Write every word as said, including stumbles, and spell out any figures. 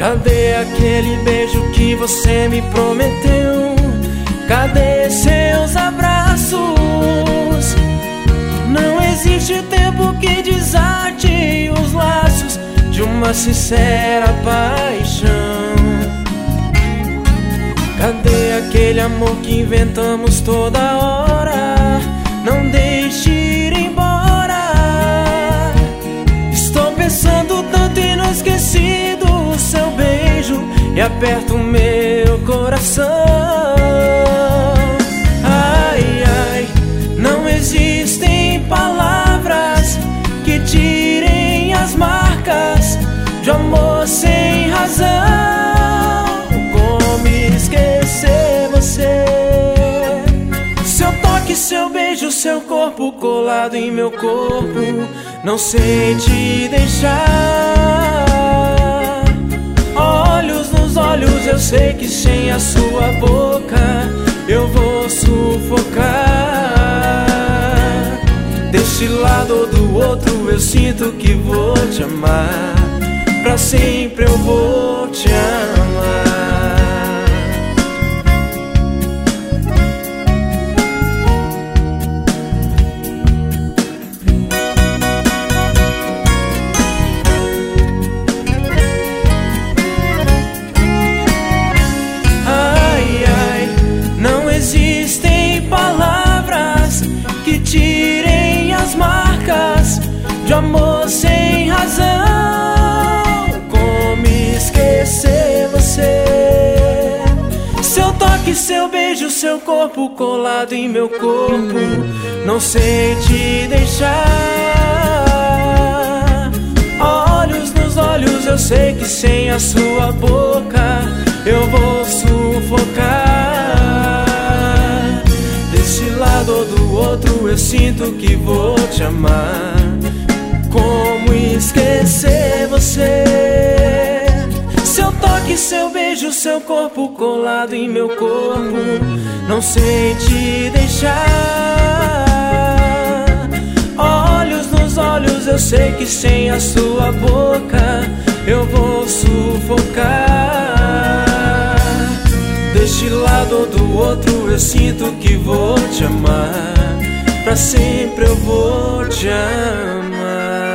Cadê aquele beijo que você me prometeu? Cadê seus abraços? Não existe tempo que desate os laços de uma sincera paixão. Cadê aquele amor que inventamos toda hora? Não deixe ir embora. Estou pensando tanto e não esqueci do seu beijo e aperto o meu coração. Ai, ai, não existem palavras que tirem as marcas de amor sem razão. Como esquecer você? Seu toque, seu beijo, seu corpo colado em meu corpo, não sei te deixar. Olhos nos olhos, eu sei que sem a sua boca eu vou sufocar. Desse lado ou do outro eu sinto que vou te amar. Pra sempre eu vou te amar. Ai, ai, não existem palavras que tirem as marcas de amor sem razão. Esquecer você? Seu toque, seu beijo, seu corpo colado em meu corpo, não sei te deixar. Olhos nos olhos, eu sei que sem a sua boca eu vou sufocar. Desse lado ou do outro eu sinto que vou te amar. Como esquecer você? Seu toque, seu beijo, seu corpo colado em meu corpo, não sei te deixar. Olhos nos olhos, eu sei que sem a sua boca eu vou sufocar. Deste lado ou do outro eu sinto que vou te amar. Pra sempre eu vou te amar.